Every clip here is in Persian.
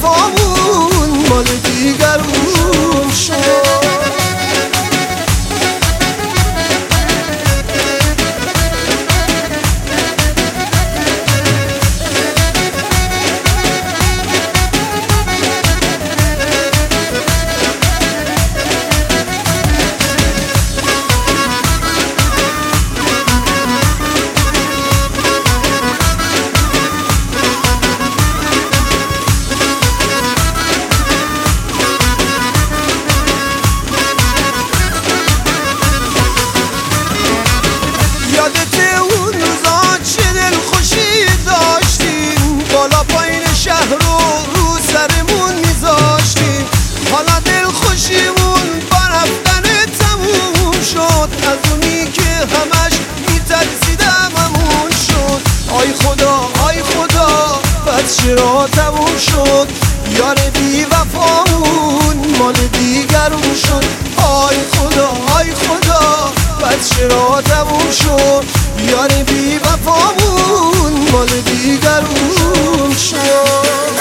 وفامون مال دیگرون شد. یادت اون روزا چه دلخوشی داشتیم، بالا پایین شهر رو سرمون میذاشتیم. حالا دلخوشیمون با رفتن تموم شد، از اونی که همش میترسیدم همون شد. آی خدا آی خدا بس چرا تموم شد، یار بی وفامون مال دیگرون شد. آی خدا آی خدا بس چرا تموم شد، یار بی وفامون مال دیگرون شد.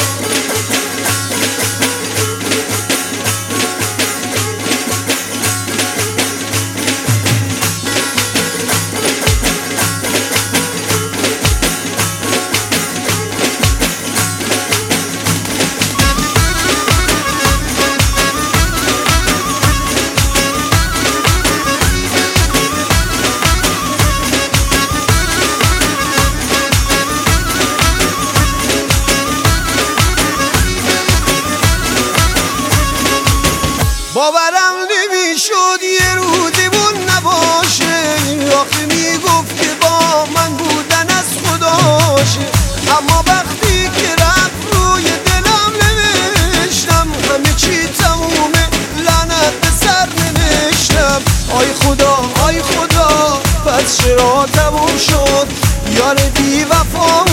باورم نمیشد یه روزیمون نباشه، آخه میگفت که با من بودن از خداشه. اما وقتی که رفت روی دلم نوشتم، همه چی تمومه لعنت به سر نوشتم. آی خدا آی خدا پس چرا تموم شد، یار بی وفا